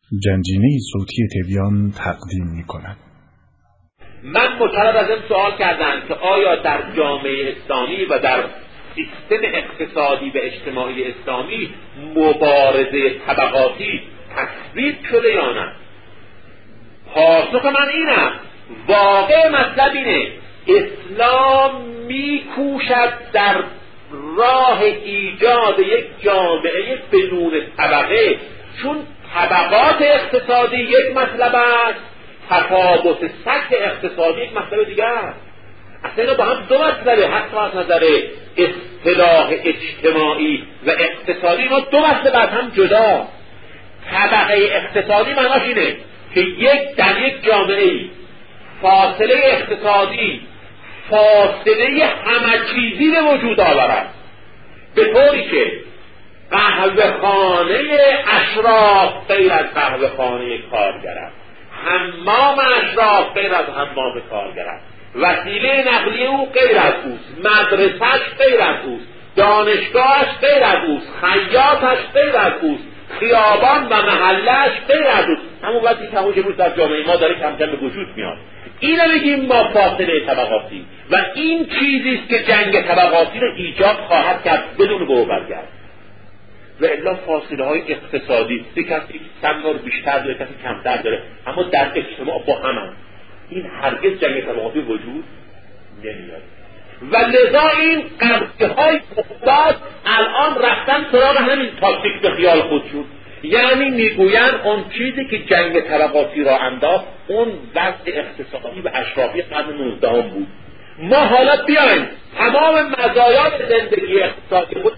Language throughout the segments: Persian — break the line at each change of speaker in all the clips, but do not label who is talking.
گنجینه صوتی تبیان تقدیم می‌کند.
من مطلب از این سوال کردم که آیا در جامعه اسلامی و در سیستم اقتصادی و اجتماعی اسلامی مبارزه طبقاتی تصویب شده یا نه؟ پاسخ من اینه، واقع مطلب اینه، اسلام میکوشد در راه ایجاد یک جامعه بدون طبقه، چون طبقات اقتصادی یک مطلب است، تفاوت سطح اقتصادی یک مطلب دیگه است. اصلا اینا با هم دو مطلبه، حتی از نظر اصطلاح اجتماعی و اقتصادی اینا دو مطلب از هم جدا. طبقه اقتصادی معناش اینه که در یک جامعه فاصله اقتصادی فاصله همه چیزی به وجود آورد، به طوری که قهوه خانه اشراف غیر از قهوه خانه کارگر است، حمام اشراف غیر از حمام کارگر است، وسیله نقلیه او غیر از اوست، مدرسهش غیر از اوست، دانشگاهش غیر از اوست، خیاطش غیر از اوست، خیابان و محلهش غیر از اوست. همون وقتی که همون روز در جامعه ما داره کم کم به وجود میاد. اینو میگیم ما فاصله طبقاتی، و این چیزیست که جنگ طبقاتی رو ایجاد خواهد کرد بدون برگرد. و الا فاصله های اقتصادی، یک کسی سمنار بیشتر داره، کسی کمتر داره، اما در اجتماع با هم این هرگز جنگ طبقاتی وجود نمیاد. و لذا این قضیه های افتاد الان رفتن سراغ همین تاکتیک به خیال خودشون، یعنی میگوین اون چیزی که جنگ طبقاتی را انداخت اون وضع اقتصادی و اشرافی قرن 19 بود. ما حالا بیایم تمام مزایای زندگی اقتصادی بود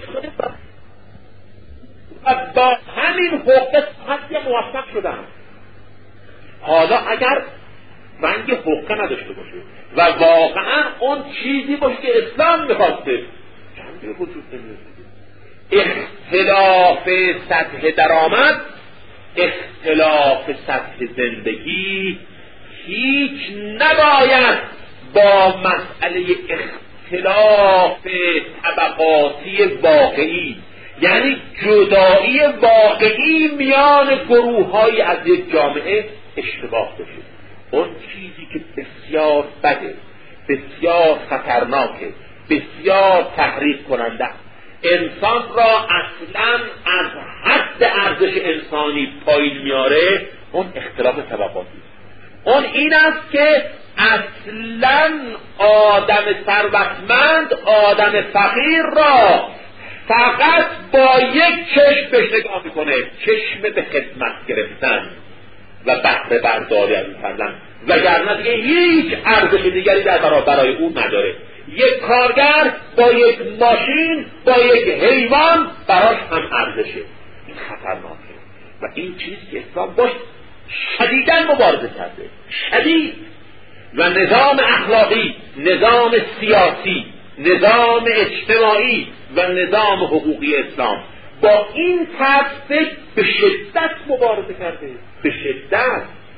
و با همین حقوق حتی موفق شدن. حالا اگر رنگ حقوق نداشته باشه و واقعا اون چیزی باشه که اسلام میخواسته، جنگ وجود نمیاد. اختلاف سطح درآمد، اختلاف سطح زندگی هیچ نباید با مسئله اختلاف طبقاتی واقعی، یعنی جدایی واقعی میان گروه‌های از یک جامعه اشتباه بشه. اون چیزی که بسیار بده، بسیار خطرناکه، بسیار تحریک کننده، انسان را اصلا از حد ارزش انسانی پایین میاره، اون اختلاف طبقاتی. اون این است که اصلا آدم ثروتمند آدم فقیر را فقط با یک چشم بهش نگاه میکنه، چشم به خدمت گرفتن و بهره برداری از کردن، وگرنه دیگه هیچ ارزش دیگری در برای اون نداره. یک کارگر با یک ماشین، با یک حیوان براش هم ارزشه. این خطرناکه و این چیز که اسلام باش شدیداً مبارزه کرده، شدید. و نظام اخلاقی، نظام سیاسی، نظام اجتماعی و نظام حقوقی اسلام با این طرز به شدت مبارزه کرده، به شدت.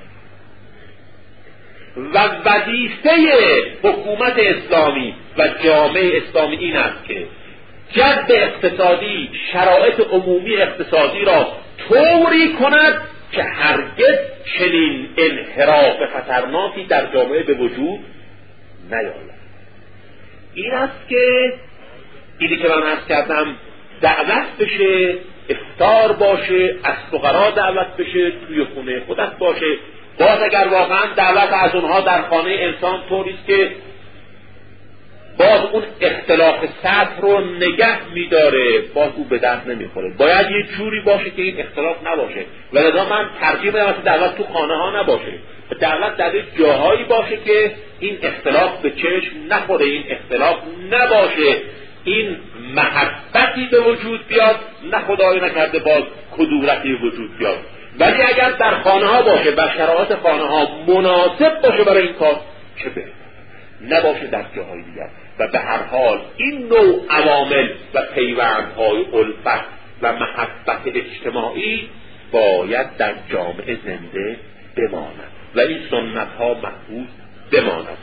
و وظیفه حکومت اسلامی و جامعه اسلامی این است که جذب اقتصادی، شرایط عمومی اقتصادی را طوری کند که هرگز چنین انحراف خطرناکی در جامعه به وجود نیاید. این است که اینی که من عرض کردم دعوت بشه، افطار باشه، از فقرا دعوت بشه، توی خونه خودت باشه. باز اگر واقعا دعوت از اونها در خانه انسان طوریست که باز اون اختلاف سطح رو نگه میداره، باز او به درد نمیخوره. باید یه جوری باشه که این اختلاف نباشه. و لذا من ترجیح میدم دعوت تو خانه ها نباشه، دعوت در جاهایی باشه که این اختلاف به چشم نخوره، این اختلاف نباشه، این محبتی به وجود بیاد، نه خدای نکرده باز کدورتی وجود بیاد. ولی اگر در خانه ها باشه و شرایط خانه ها مناسب باشه برای این کار، چه بهتر، نباشه در جاهای دیگر. و به هر حال این نوع عوامل و پیوندهای الفت و محبت اجتماعی باید در جامعه زنده بماند و این سنت ها محفوظ بماند.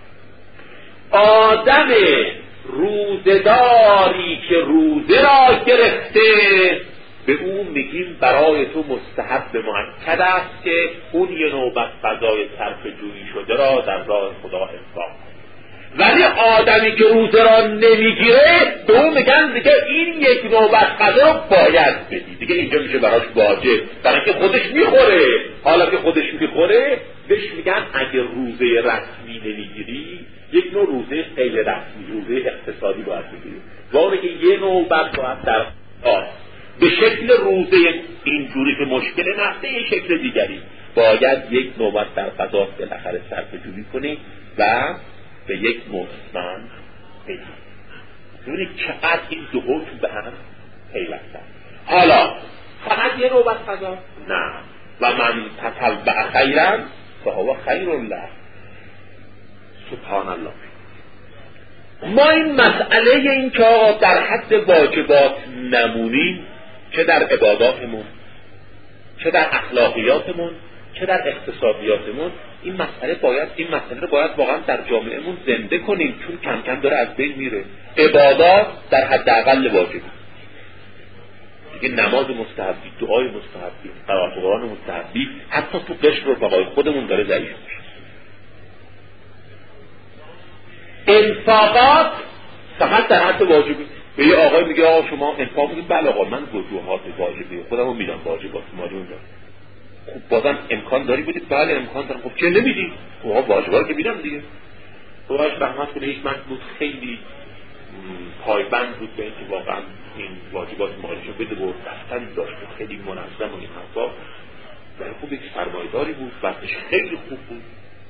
آدم روزداری که روزه را گرفته به او میگیم برای تو مستحب مؤکد است که اون یه نوبت غذای صرف جویی شده را در راه خدا انفاق کنی. ولی آدمی که روزه را نمیگیره به اون میگن دیگه این یک نوبت غذا رو باید بدی، دیگه اینجا میشه براش واجب، برای که خودش میخوره. حالا که خودش میخوره بهش میگن اگه روزه رسمی نمیگیری، یک نوع روزه غیر رسمی، روزه اقتصادی باید بگیری. واقعا که یه نوبت باید در به شکل روزه اینجوری که مشکل نفته، یه شکل دیگری باید یک نوبت در غذا بالاخره صرفه‌جویی کنی و به یک مستمند بدی. ببینید چقدر این دو حکم به هم پیوستن. حالا فقط یه نوبت غذا؟ نه. و من تطلع خیرا فهو خیر له. سبحان الله. ما این مسئله این که در حد واجبات نمونیم، چه در عباداتمون، چه در اخلاقیاتمون، چه در اقتصادیاتمون، این مسئله رو باید واقعا در جامعهمون زنده کنیم، چون کم کم داره از بین میره. عبادات در حد اقل واجبی دیگه، نماز مستحبی، دعای مستحبی، قرائت قرآن مستحبی، حتی تو قشر رفقای خودمون داره ضعیف میشه. انفاقات فقط در حد واجبی. به یه آقای میگه آقا شما انفاق میگید، بله آقا من وجوهات واجبی خودمو میدم، واجبات مالیون دارم. خب بازم امکان داری بدید؟ بله امکان دارم. خب چه نمیدی؟ آقا واجبات که میدم دیگه. خداش رحمت کنه هیچ من بود خیلی پایبند بود به اینکه واقعا این واجبات مالیشو بده و دفتری داشت خیلی منظم و این حرفا. ولی خوب یک سرمایه‌داری بود، وقتش خیلی خوب بود،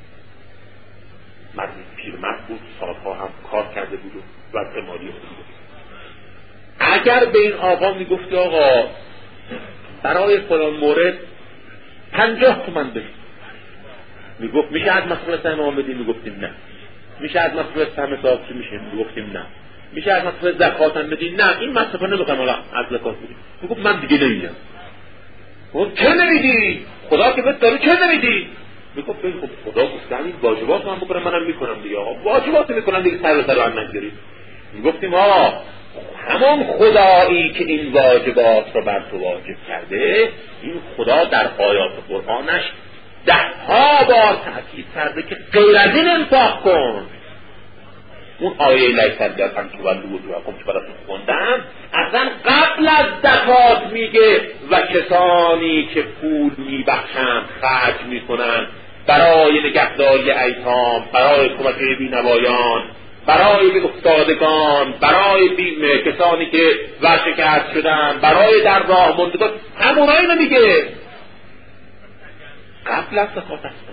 مردی پیرمرد بود، سالها هم کار کرده بود و وضع مالی خوبی بود. اگر به این آقا میگفت آقا برای فلان مورد 50 تومن بده، میگفت میشه از مصرف سهم بدیم؟ میگفتیم نه. میشه از مصرف سهم صاحبچی میشه؟ میگفتیم نه. میشه از مصرف زکات هم بدیم؟ نه این مصرف نمیخوام حالا از زکات بدیم. میگفت من دیگه نمیدم. اون چه نمیدی؟ خدا که بهت داره چه نمیدی؟ میگفت خب خدا گفته این واجبات من بکنم، منم میکنم دیگه. آقا واجبات میکنم دیگه، سر به سر هم نگیرید. میگفتیم آقا همون خدایی که این واجبات رو بر تو واجب کرده، این خدا در آیات قرآنش 10 بار تأکید کرده که غیر از این انفاق کن. اون آیه لیس البر ان تولوا وجوهکم که براتون خوندم اصلا قبل از زکات میگه و کسانی که پول میبخشند، خرج میکنند برای نگهداری ایتام، برای کمک بینوایان، برای به افتادگان، برای کسانی که ورشکست شدن، برای در راه ماندگان، همونایی نمیگه قبل از زکات هستن.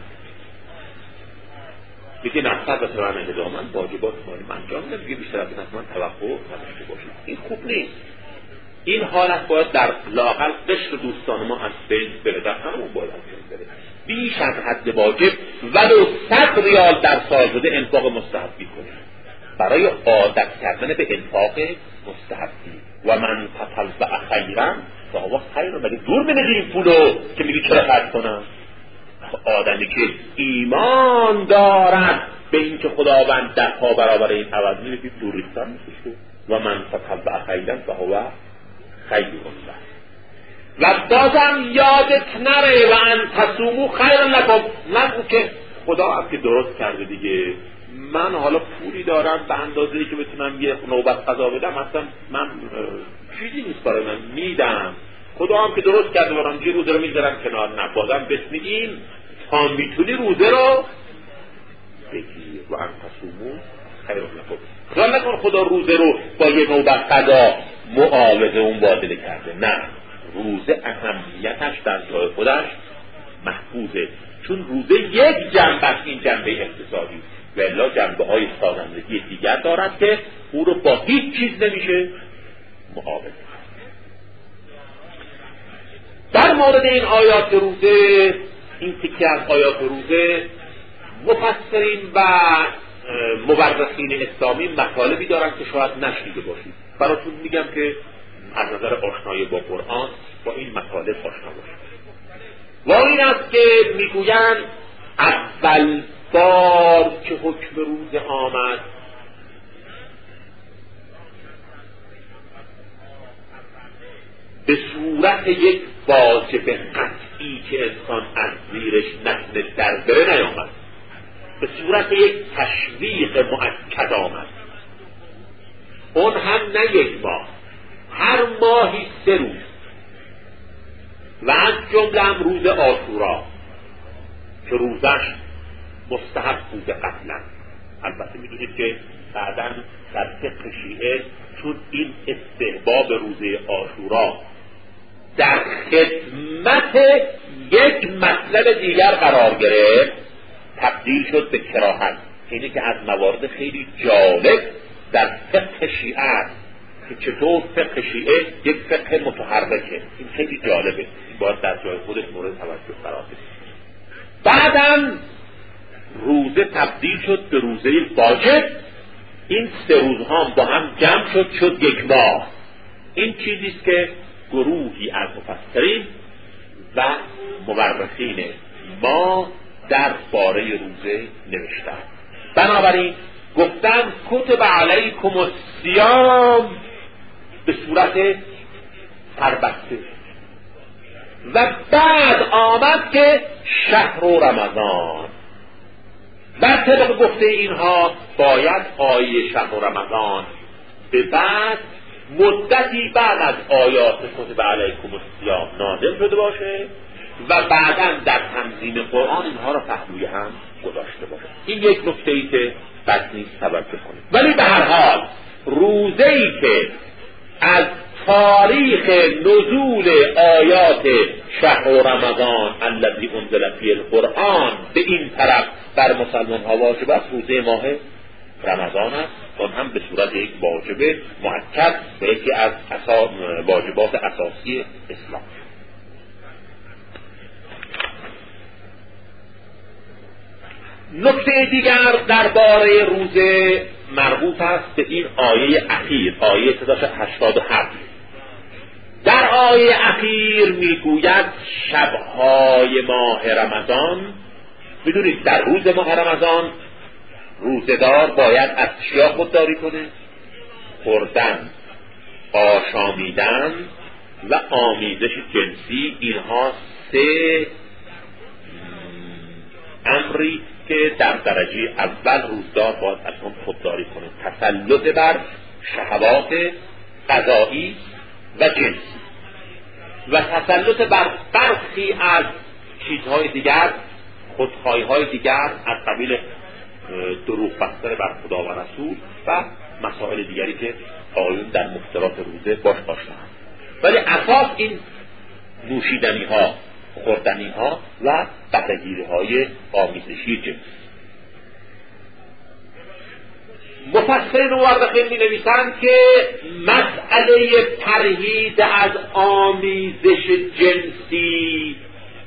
میگه نفر به طور ندامن واجبات مالی انجام نده، میگه بیشتر از این من توقع نداشته باشید. این خوب نیست. این حالت باید در لااقل قشر دوستان ما از بین بره، در همون باید از بین بره. بیش از حد واجب ولو 100 ریال در سال بده انفاق مستحبی کنه، برای عادت کردن به انفاق مستحبی. و من تطلع خیرا فهو خیر. مگه دور می‌ندی این پولو که میگی چرا خرج کنم؟ آدمی که ایمان دارد به این که خداوند 10 برابر این عوض می‌ده دور ریختن میشه. و من تطلع خیرا فهو خیر له. و بازم یادت نره و ان تصوموا خیر لکم، نگو که خدا هم که درست کرده دیگه، من حالا پولی دارم به اندازه‌ای که بتونم یه نوبت قضا بدم، اصلا من چیزی نیست برای من میدم، خدا هم که درست کرده برام یه روزه رو میذارم کنار. نه، بازم بهت میگیم تا میتونی روزه رو بگیر. و ان تصوموا خیر لکم. خیال نکن خدا روزه رو با یه نوبت قضا معاوضه اون باطل کرده. نه، روزه اهمیتش در جای خودش محفوظه، چون روزه یک جنبه است، این جنبه اقتصادی، و الا جنبه های سازندگی دیگر دارد که او رو با هیچ چیز نمیشه معاوضه. در مورد این آیات روزه، این تکه از آیات روزه، مفسرین و مورخین اسلامی مطالبی دارن که شاید نشنیده باشید. براتون میگم که از نظر آشنایی با قرآن با این مطالب آشنا باشید. و این است که میگویند اول بار که حکم روزه آمد به صورت یک واجب قطعی که انسان از زیرش نتونه در بره نیامد، به صورت یک تشویق مؤکد آمد. اون هم نه یک ماه، هر ماهی 3 روز و از جمله هم روز عاشورا که روزش مستحب بوده قبلا. البته میدونید که بعداً در فقه شیعه چون این استحباب روزه عاشورا در خدمت یک مطلب دیگر قرار گرفت، تبدیل شد به کراهت. اینه که از موارد خیلی جالب در فقه شیعه است که چطور فقه شیعه یک فقه متحرکه. این خیلی جالبه، این باید در جای خودش مورد توجه قرار بگیره. بعداً روزه تبدیل شد به روزه واجب. این 3 روزها با هم جمع شد 1 ماه. این چیزیست که گروهی از مفسرین و مورخین ما در باره روزه نوشتند. بنابراین گفتن کتب علیکم الصیام به صورت سربسته و بعد آمد که شهر رمضان. بر طبق گفته اینها باید آیه شهر رمضان به بعد مدتی بعد از آیات کتب علیکم الصیام نازل شده باشه و بعداً در تنظیم قرآن اینها را پهلوی هم گذاشته باشه. این یک نکته‌ای که بد نیست توجه کنید. ولی به هر حال روزه‌ای که از تاریخ نزول آیات شهر رمضان الذی انزل فیه القرآن به این طرف بر مسلمان ها واجب است، روزه ماه رمضان است. اون هم به صورت یک واجب مؤکد و یکی از واجبات اساسی اسلام. نکته دیگر درباره روزه مربوط است به این آیه اخیر، آیه 87. در آیه اخیر میگوید شبهای ماه رمضان. میدونید در روز ماه رمضان روزه‌دار باید از چیا خودداری کنه؟ خوردن، آشامیدن و آمیزش جنسی. اینها 3 امری که در درجه اول روزدار باید از اون خودداری کنه: تسلط بر شهوات غذایی و جنسی و تسلط بر برخی از چیزهای دیگر، خودخواهی‌های دیگر از قبیل دروغ بستن بر خدا و رسول و مسائل دیگری که آیون در مفترات روزه باش آشناند. ولی اساس این نوشیدنی ها، خوردنی ها و بهره‌گیری های آمیزشی جنسی. مفسرین و مورخین می نویسند که مسئله پرهیز از آمیزش جنسی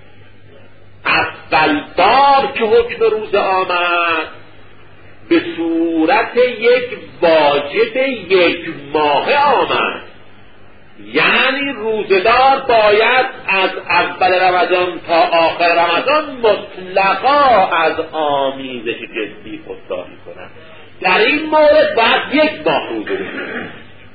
اول بار که حکم روزه آمد به صورت یک واجب 1 ماهه آمد. یعنی روزدار باید از اول رمضان تا آخر رمضان مطلقا از آمیزش جنسی خودداری کنند. در این مورد باید 1 ماه روزه بگیرند.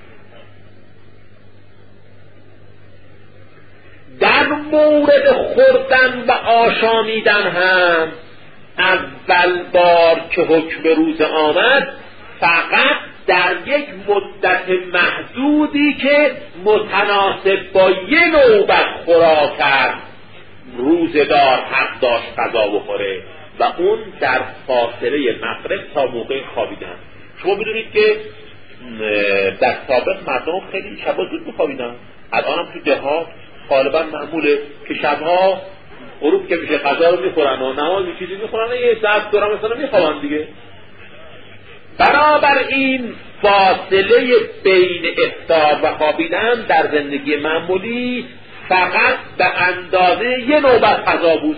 در مورد خوردن و آشامیدن هم اول بار که حکم روزه آمد فقط در یک مدت محدودی که متناسب با 1 نوبت خوراک است روزه‌دار حق داشت غذا بخوره و اون در فاصله مغرب تا موقع خوابیدن. شما میدونید که در سابق مردم خیلی شبا زود میخوابیدن. الان هم تو دهات غالبا معموله که شبها غروب که میشه غذا رو میخورن و نماز چیزی میخورن، 1 ساعت دورم مثلا میخوابن دیگه. بنابراین فاصله بین افطار و خوابیدن در زندگی معمولی فقط به اندازه 1 نوبت غذا بود.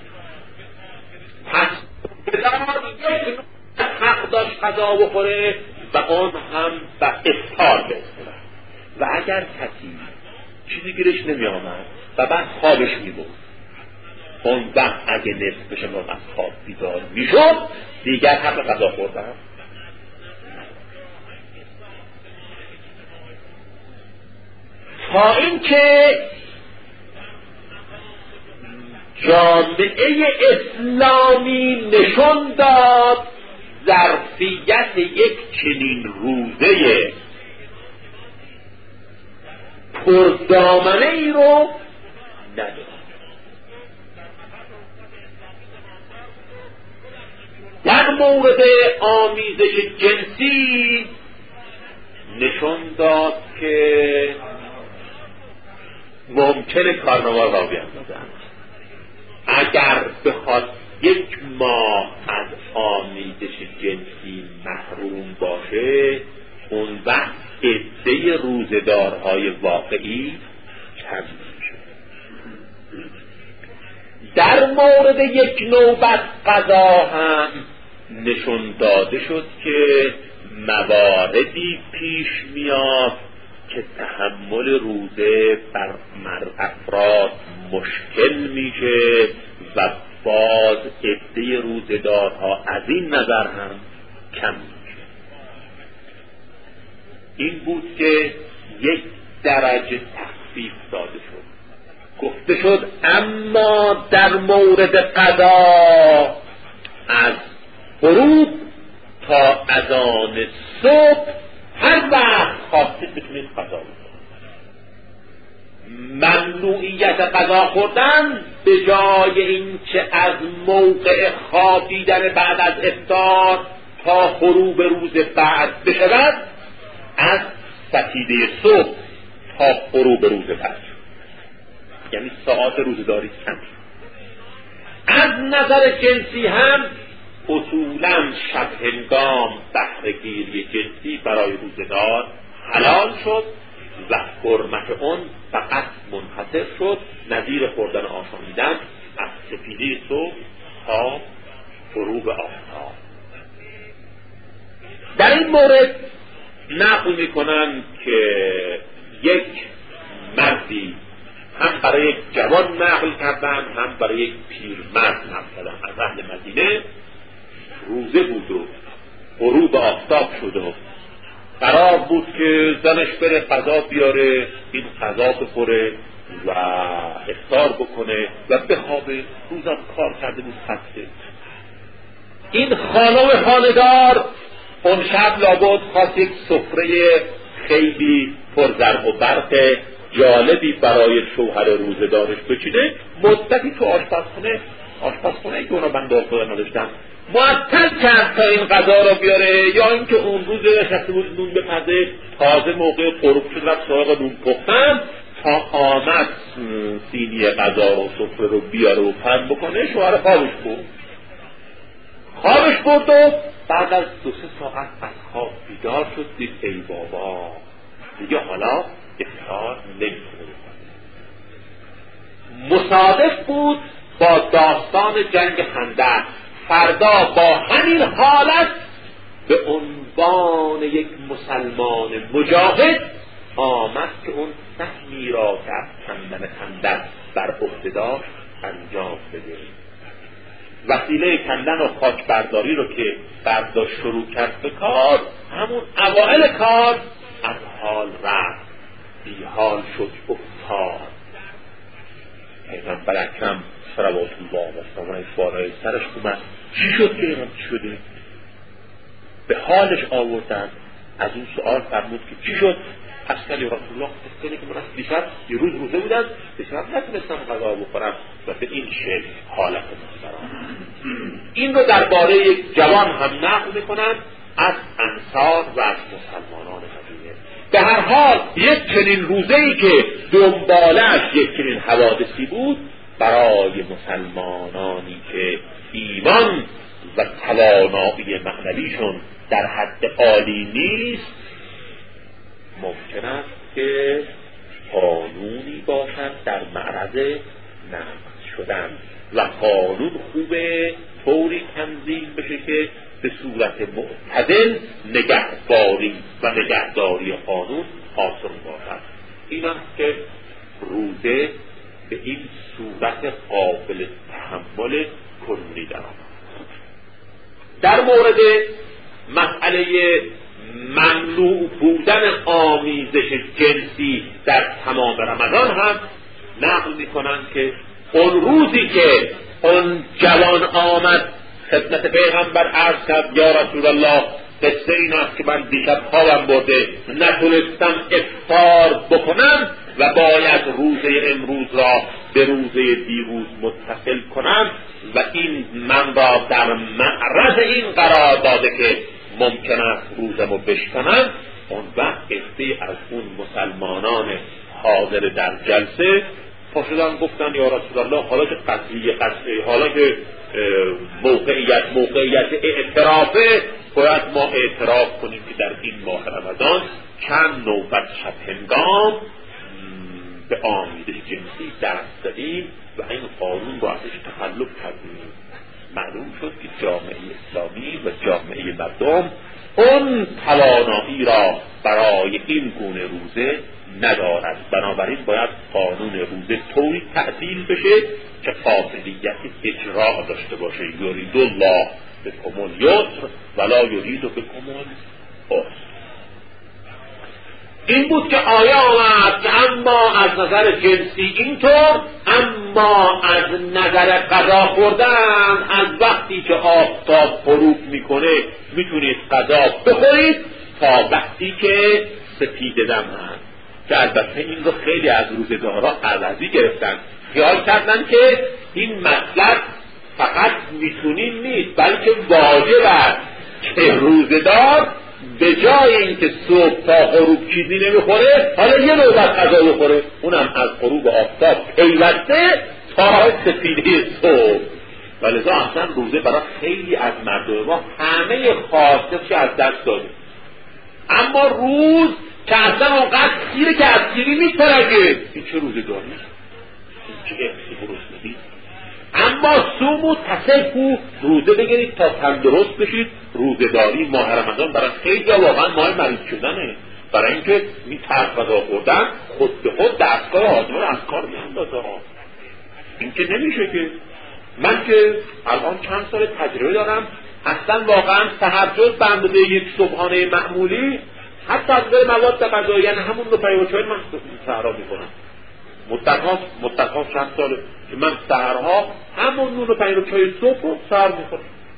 پس بدار 1 نوبت حق داشت غذا بخوره و اون هم به افطار برسه. و اگر کسی چیزی گیرش نمی آمد و بعد خوابش می بود، اون وقت اگه نصف شما از خواب بیدار می شد دیگر حق غذا خوردن. تا اینکه جامعه اسلامی نشون داد ظرفیت یک چنین روزه پردامنه ای رو ندارد. در مورد آمیزش جنسی نشون داد که ممکنه کارنامه را بیاندازند. اگر بخواد یک ماه از آمیزش جنسی محروم باشه، اون وقت عده روزه‌دارهای واقعی کم میشه. در مورد یک نوبت قضا هم نشون داده شد که مواردی پیش میاد که تحمل روزه بر افراد مشکل میشه و باز عده روزه‌دارها از این نظر هم کم میشه. این بود که یک درجه تخفیف داده شد. گفته شد اما در مورد قضا از غروب تا اذان صبح هر وقت خواستید بتونید قضا بکنید. ممنوعیت قضا خوردن به جای این که از موقع خوابیدن بعد از افطار تا غروب روز بعد بشود، از ستیده صبح تا غروب روز بعد، یعنی ساعات روزداری کم. از نظر جنسی هم اصولا شب هنگام بهره‌گیری جنسی برای روزدار حلال شد و حرمت اون فقط منحصر شد نظیر خوردن آشامیدن از سپیده صبح تا غروب آفتاب. در این مورد نقل میکنند که یک مردی هم برای یک جوان نقل کردن، هم برای یک پیرمرد نقل کردن از اهل مدینه. روزه بود و غروب آفتاب شد و قرار بود که زنش بره غذا بیاره، این غذا بخوره و افطار بکنه و بخوابه. روزم کار کرده بود خسته. این خانم خانه‌دار اون شب لابد خواست یک سفره خیلی پرزرق و برق جالبی برای شوهر روزه‌دارش بچینه. مدتی تو آشپزخونه که اونا بنده خدا نداشتن معطل کرد تا این غذا را بیاره، یا اینکه اون روز نشسته بود نون بپزه، تازه موقع غروب شد رفت سراغ نون پختن، تا آمد سینی غذا و سفره رو بیاره و پهن بکنه، شوهر خوابش برد و بعد از 2-3 ساعت از خواب بیدار شد، دید ای بابا دیگه حالا افطار نمی‌کنه. مصادف بود با داستان جنگ خندق. فردا با همین حالت به عنوان یک مسلمان مجاهد آمد که اون سهمی را که از کندن خندق بر عهده داشت انجام بده. وسیله کندن و خاک برداری رو که برداشت شروع کرد به کار، همون اوائل کار از حال رفت، بی حال شد، افتاد. پیغمبر اکرم صلوات الله و سلامه بالای سرش اومد. چی شد که اینم شده؟ به حالش آوردن. از اون سؤال فرمود که چی شد؟ اصلا یا رسول الله اصلا که من از دیشب یه روز روزه بودم، دیشب نتونستم غذا بخورم و به این شکل حالت مسترام. این رو درباره یک جوان هم نقل میکنند از انصار و از مسلمانان مدینه. به هر حال یک چنین روزه‌ای که دنبالش یک چنین حوادثی بود، برای مسلمانانی که ایمان و توانایی معنویشون در حد عالی نیست، ممکن است که قانونی باشد در معرض نقض شدن و قانون خوبه طوری تنظیم بشه که به صورت معتدل نگهداری و نگهداری قانون آسان باشد. این است که روزه به این صورت قابل تحمل کنونی در آمد. در مورد مسئله ممنوع بودن آمیزش جنسی در تمام رمضان هم نقل میکنن که اون روزی که اون جوان آمد خدمت پیغمبر عرض کرد یا رسول الله قصه این است که من دیشب خوابم برده نتونستم افطار بکنم و باید روزه امروز را به روزه دیروز متصل کنم و این من را در معرض این قرار داده که ممکن است روزمو بشکنم. اون وقت عده از اون مسلمانان حاضر در جلسه پاشدن گفتن یا رسول الله حالا که قضیه حالا که موقعیت اعترافه باید ما اعتراف کنیم که در این ماه رمضان چند نوبت شب هنگام به آمیزش جنسی دست دادیم و این قانون رو ازش تخلف کردیم. معلوم شد که جامعه اسلامی و جامعه مردم اون توانایی را برای این گونه روزه ندارد. بنابراین باید قانون روزه طوری تعدیل بشه که قاطعیت اجرا داشته باشه. یرید الله بکم الیسر ولا یرید بکم العسر. این بود که آیه آمد که اما از نظر جنسی اینطور، اما از نظر غذا خوردن از وقتی که آفتاب غروب میکنه میتونید غذا بخورید تا وقتی که سپیده دم هست، که البته این رو خیلی از روزه‌دارا عوضی گرفتن، خیال کردن که این مطلب فقط میتونیم نیست بلکه واجب است که روزه‌دار به جای اینکه صبح تا غروب چیزی نمیخوره حالا یه نوبت غذا بخوره، اونم از غروب آفتاب پیوسته تا سپیده صبح. ولذا اصلا روزه برای خیلی از مردم ما همه خواستش از دست داده. اما روز که اصلا اونقدر سیره که از سیری میترگه، این چه روزه داری؟ این چه احسی برسنگی؟ اما سومو تصفو روزه بگیرید تا تندرست بشید. روزه داری ماه رمضان برای خیلی واقعا ماه مریض شدنه، برای اینکه این ترس غذا خوردن خود به خود دستگاه هاضمه از کار میاندازه. این که نمیشه که من که الان چند سال تجربه دارم اصلا واقعا تهجد به اندازه یک صبحانه معمولی حتی از غیر مواد غذایی، یعنی همون رو پیوچهای من سهرها میکنم. مدتها چند ساله که من سهرها همون نون و پنیر و چای صبح رو سهر میخورم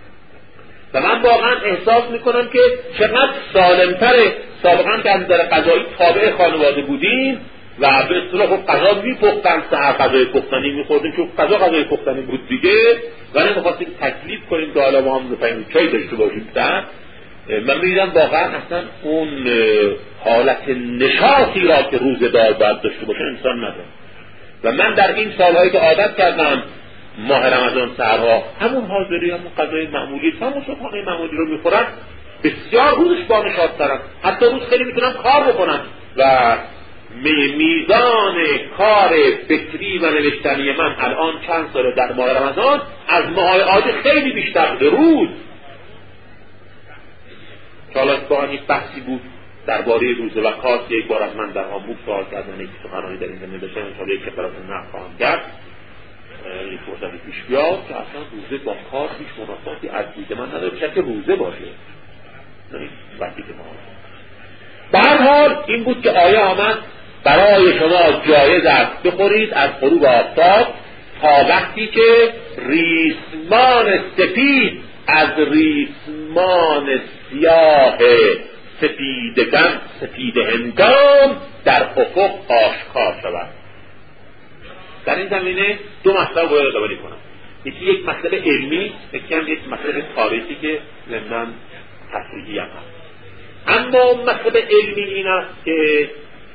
و من واقعا احساس میکنم که چقدر سالمتره. سابقا که از نظر غذایی تابع خانواده بودیم و به اصطلاح خب غذا میپختن، سهر غذای پختنی میخوردیم چون غذای پختنی بود دیگه، ولی میخواستیم تکلیف کنیم که حالا ما هم نون و پنیر و چای داشته باشیم. من میدیدم واقعا اصلا اون حالت نشاطی را که روزه‌دار باید داشته باشه انسان نداره. و من در این سالهایی که عادت کردم ماه رمضان سحرها همون حاضری، همون غذای معمولی، همون صبحانه معمولی رو میخورم، بسیار روزش با نشاط‌ترم، حتی روز خیلی میتونم کار بکنم و میزان کار فکری و نوشتنی من الان چند ساله در ماه رمضان از ماهای عادی خیلی بیشتر بوده. روز حالا با این بحثی بود درباره روزه و کار، یک بار از من در آموک سوال کردن، یک سخنرانی در این زمینه داشتم، انشاءالله یک براتون نقل خواهم کرد، یک فرصت پیش بیاد که اصلا روزه با کار هیچ مناسبتی از دید من نداره، بشه که روزه باشه نه وقتی که ما. به هر حال این بود که آیه آمد برای شما جایز است بخورید از غروب آفتاب تا وقتی که ریسمان سپید از ریسمان سیاه سپید هنگام در افق آشکار شود. در این زمینه دو مطلب باید یادآوری کنم، یکی یک مطلب علمی، یکی هم یک مطلب تاریخی که ضمناً تفریحی هم هست. اما مطلب علمی این است که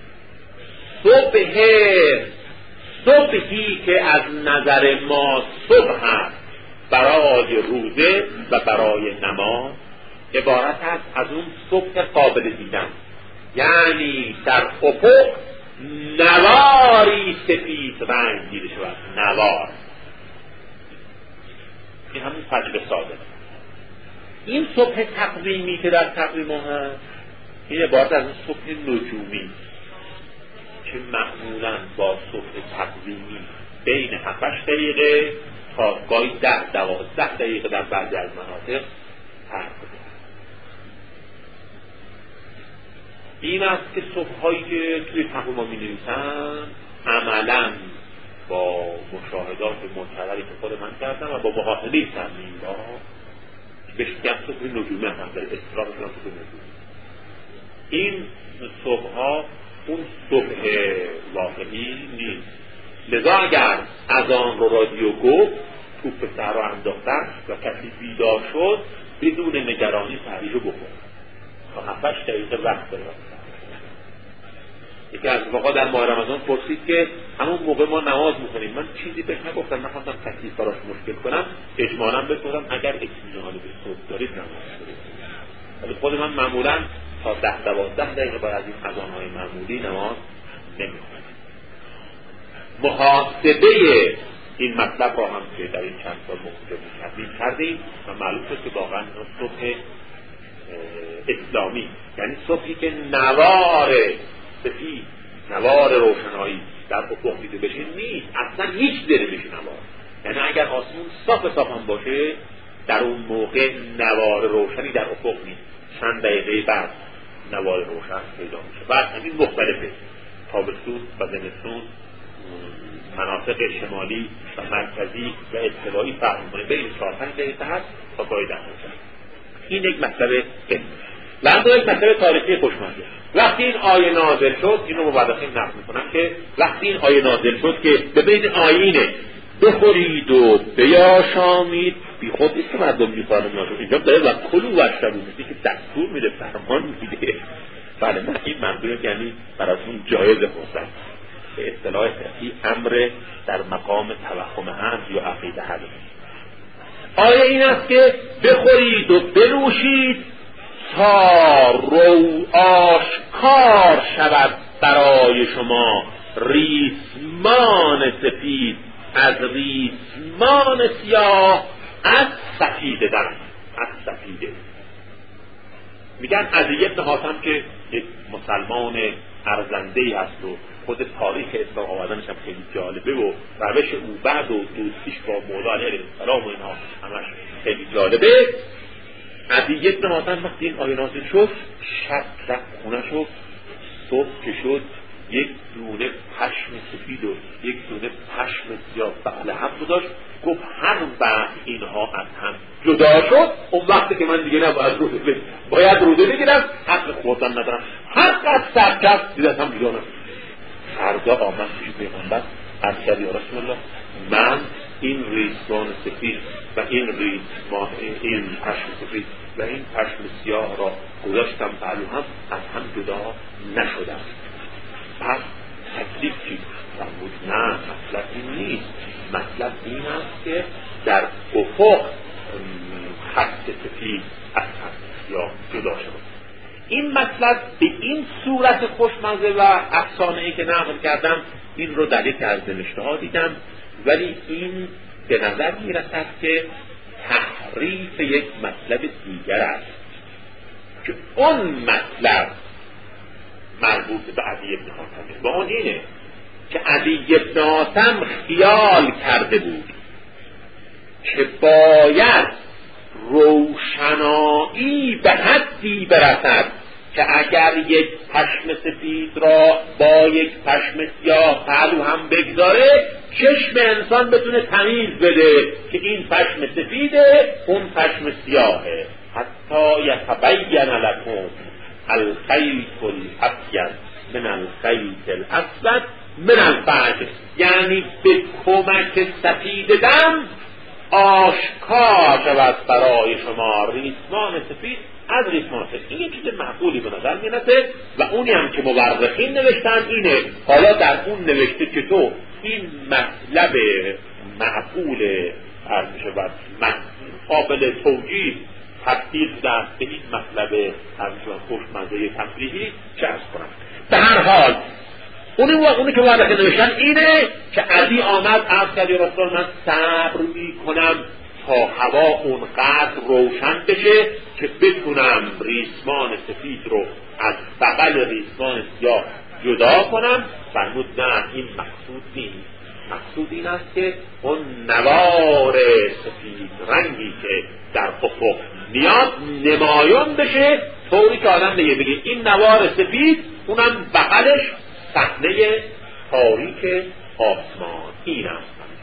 صبحی که از نظر ما صبح هست برای روزه و برای نماز عبارت است از اون صبح قابل دیدن، یعنی در افق نواری سفید رنگ دیده شود. نوار این همون فجر صادق. این صبح تقویمی که در تقویم ما هست این عبارت از اون صبح نجومی که معمولا با صبح تقویمی بین 7-8 دقیقه تا گاهی 10-12 دقیقه در بعضی از مناطق فرق داره. این است که صبح‌هایی که توی تقویم ما می‌نویسن عملاً با مشاهدات معتبری که خود من کردم و با محاصره سرمین‌ها بهش میگم صبح نجومی هم داره اصطلاح می‌کنم صبح نجومی. این صبح‌ها اون صبح واقعی نیست. لذا اگر اذان رو رادیو گفت توپ سر رو انداختن و کسی بیدار شد بدون نگرانی سحریشو بخور تا 7-8 دقیقه وقت داره. یکی از واقعا در ماه رمضان پرسید که همون موقع ما نماز میکنیم، من چیزی بهش نگفتم، نخواستم کسی براش مشکل کنم، اجمالاً بگم اگر اطمینان به صبح دارید نماز کنید. ولی خود من معمولاً تا 10-12 دقیقه بعد از این اذان‌های معمولی نماز نمیخونم. محاسبه این مطلب را هم که در این چند سال مختلف کردیم و معلوم شد که واقعا صبح اسلامی یعنی صبحی که نوار سفید، نوار روشنایی در افق دیده بشه نیست، اصلا هیچ دره بشه نوار. یعنی اگر آسمون صاف هم باشه در اون موقع نوار روشنی در افق نیست، چند دقیقه بعد نوار روشن پیدا میشه. بعد همین مختلفه، تابستون و زمستون مناطق شمالی و مرکزی و اطلاعی فرق می‌کنه، بین 4-5 دقیقه هست تا گاهی 10 دقیقه. این یک مسئله علمی. و اما یک مسئله تاریخی خوشمزه. وقتی این آیه نازل شد، اینو مبارکین نقل می‌کنم که وقتی این آیه نازل شد که ببین آیینه بخورید و بیاشامید، بی خود نیست که مردم می‌خوانن نازل اینجا داره و کلوا واشربوا میگه که دستور میده، فرمان میده. بله نه، این منظور یعنی براتون جایز فرصت. به اصطلاح فقهی امر در مقام توهم امر یا عقیده هست. آیه این است که بخورید و بنوشید تا رو آشکار شود برای شما ریسمان سفید از ریسمان سیاه از سفید دم، از سفیده. میگن عدی بن حاتم که یک مسلمان ارزنده‌ای هست و خود تاریخ اسلام آمدنش هم خیلی جالبه و روش او بعد و دوستیش با مولا علیه السلام و اینها همش خیلی جالبه. عدی بن حاتم وقتی این آیه نازل شد شب رفت خونه شد، صبح که شد یک دونه پشم سفید و یک دونه پشم سیاه بغل هم گذاشت، گفت هر وقت اینها از هم جدا شد اون وقتی که من دیگه نباید روزه بگیرم، باید روزه بگیرم، حق خوردن ندارم، حق از سرکست دیدت هم جدا نشد. فردا آمد پیش پیغمبر عرض کرد یا رسول الله من این ریسمان سفید و این ریسمان این پشم سفید و این پشم سیاه را گذاشتم پهلو هم از هم جدا نشدم، پس تکلیف چی؟ فرمود نه، مطلب این نیست، مطلب این است که در افق خط سفید از خط سیاه جدا شد. این مطلب به این صورت خوشمزه و افسانه‌ای که نقل کردم این رو در یک از نوشته‌ها دیدم، ولی این به نظر می‌رسد که تحریف یک مطلب دیگر است که اون مطلب مربوط به عدی بن حاتم و اون اینه که عدی بن حاتم خیال کرده بود که باید روشنایی به حدی برسد که اگر یک پشم سفید را با یک پشم سیاه پهلو هم بگذاره چشم انسان بتونه تمیز بده که این پشم سفیده اون پشم سیاهه، حتی یتبین لکم الخیط الابیض من الخیط الاسود من الفجر، یعنی به کمک سفید دم آشکار شود برای شما ریسمان سفید از ریسمان سفید. این یک چیز معقولی به نظر میرسه و اونی هم که مورخین نوشتن اینه. حالا در اون نوشته که تو این مطلب معقول عرض شود قابل توجیه تبدیل دست به این مطلب عرض شود خوشمزه تفریحی چه ارز کنم. به هر حال اونی که مورخین نوشتن اینه که عدی آمد عرض کرد یا رسول من صبر میکنم تا هوا اونقدر روشن بشه که بتونم ریسمان سفید رو از بغل ریسمان سیاه جدا کنم. فرمود نه، این مقصود نیست، مقصود این است که اون نوار سفید رنگی که در افق میاد نمایان بشه طوری که آدم بگه این نوار سفید، اونم بغلش صحنه تاریک آسمان. اینم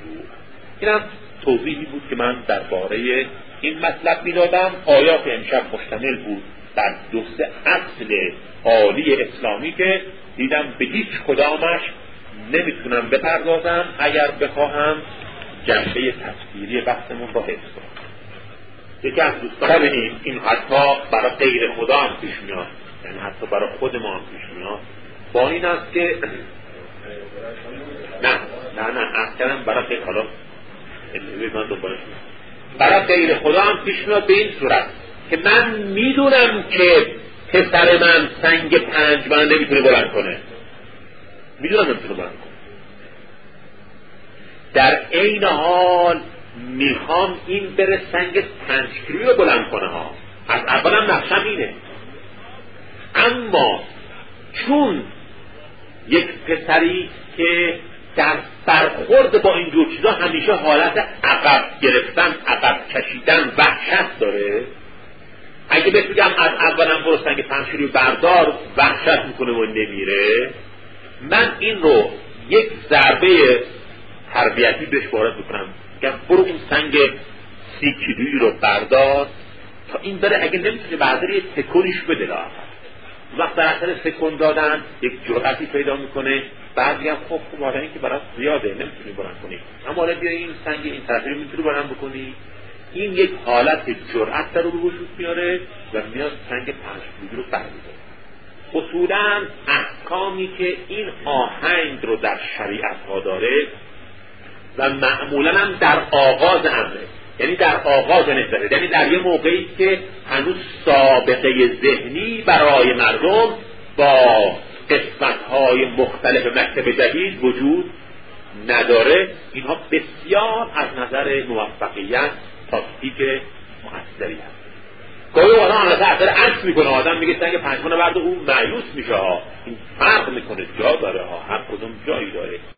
توضیحی بود که من درباره این مطلب میدادم. آیات امشب مشتمل بود بر 2 اصل عالی اسلامی که دیدم به هیچ کدامش نمیتونم بپردازم اگر بخواهم جنبه تفسیری بحثمون رو حفظ کنم. یکی از دوستان ببینیم این حتی برای غیر خدا هم پیش میاد، یعنی حتی برای خود ما هم پیش میاد، با این است که نه اصلا برای غیر حالا برای غیر خدا هم پیش میاد به این صورت که من میدونم که پسر من سنگ 5 من نمیتونه بلند کنه، میدونم نمیتونه بلند کنه، در عین حال میخوام این بره سنگ 5 کیلویی رو بلند کنه ها. از اولم نقشم اینه، اما چون یک پسری که در برخورد با این جور چیزا همیشه حالت عقب گرفتن، عقب کشیدن، وحشت داره، اگه بهش بگم از اولم برو سنگ 5 کیلویی بردار، وحشت میکنه و نمیره. من این رو یک ضربه تربیتی بهش وارد میکنم، میگم برو اون سنگ 30 کیلویی رو بردار تا این بره، اگه نمیتونه برداره یه تکونیش بده لااقل. وقت در اثر سکون دادن یک جرأتی پیدا میکنه، بعد میگم خب حالا این که برات زیاده نمیتونی بلند کنی، اما حالا بیا این سنگ این طرفی رو میتونی بلند بکنی. این یک حالت جرأت رو به وجود میاره و میاد سنگ 5 کیلویی رو برمی‌داره. اصولاً احکامی که این آهنگ رو در شریعت ها داره و معمولاً هم در آغاز امره، یعنی در آغاز نظره، یعنی در یه موقعی که هنوز سابقه ذهنی برای مردم با قسمت‌های مختلف مکتب جدید وجود نداره، اینها بسیار از نظر موفقیت تاکتیک مؤثری هست. گاهی آدم از اثر عکس میکنه، آدم میگه سنگ 5 برد و اون مایوس میشه ها، این فرق میکنه، جا داره ها، هر کدوم جایی داره.